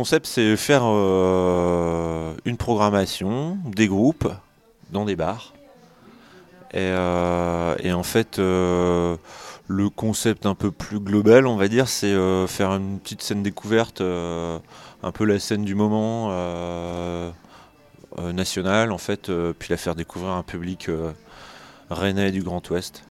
concept, c'est faire une programmation, des groupes, dans des bars. Et en fait, le concept un peu plus global, on va dire, c'est faire une petite scène découverte, un peu la scène du moment nationale, en fait, puis la faire découvrir à un public rennais du Grand Ouest.